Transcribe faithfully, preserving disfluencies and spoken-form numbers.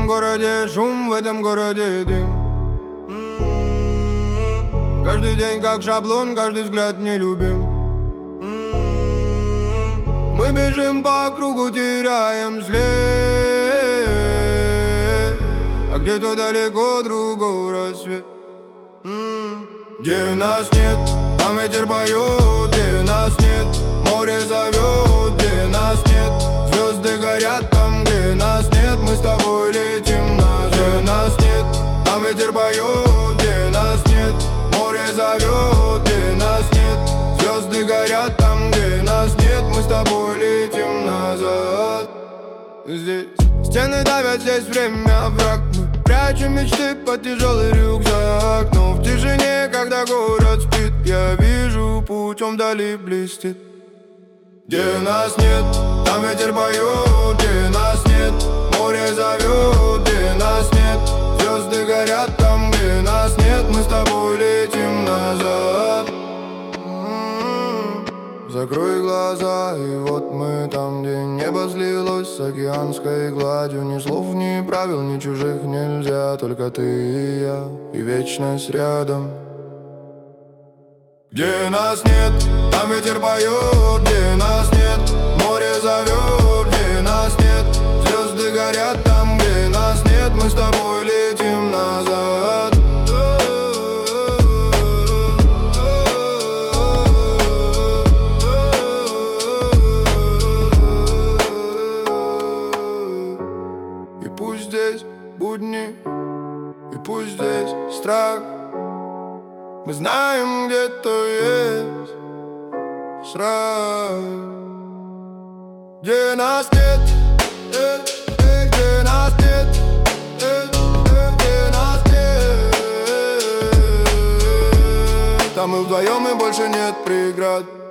этом городе шум, в этом городе дым. Каждый день как шаблон, каждый взгляд нелюбим. Мы бежим по кругу, теряем след, а где-то далеко другой рассвет. Где нас нет, там ветер поет. Где нас нет, море зовет. Где нас нет, звезды горят там. Где нас нет, мы с тобой летим назад. Где нас нет, там ветер поет. Где нас нет, море зовет. Где нас нет, звезды горят там. Где нас нет, мы с тобой летим назад. Здесь стены давят, здесь время враг. Мы прячем мечты под тяжелый рюкзак. Но в тишине, когда город спит, я вижу, путь он вдали блестит. Где нас нет, там ветер поет. Где нас нет, море зовет. Где нас нет, звезды горят там. Где нас нет, мы с тобой летим назад. Закрой глаза, и вот мы там, где небо слилось с океанской гладью. Ни слов, ни правил, ни чужих нельзя. Только ты и я, и вечность рядом. Где нас нет, там ветер поет. Где нас нет, море зовет. Где нас нет, звезды горят там. Где нас нет, мы с тобой летим назад. И пусть здесь будни, и пусть здесь страх, мы знаем, где-то есть шрам. Где нас нет, э, э, где нас нет, э, э, где нас нет. Там мы вдвоем, и больше нет преград.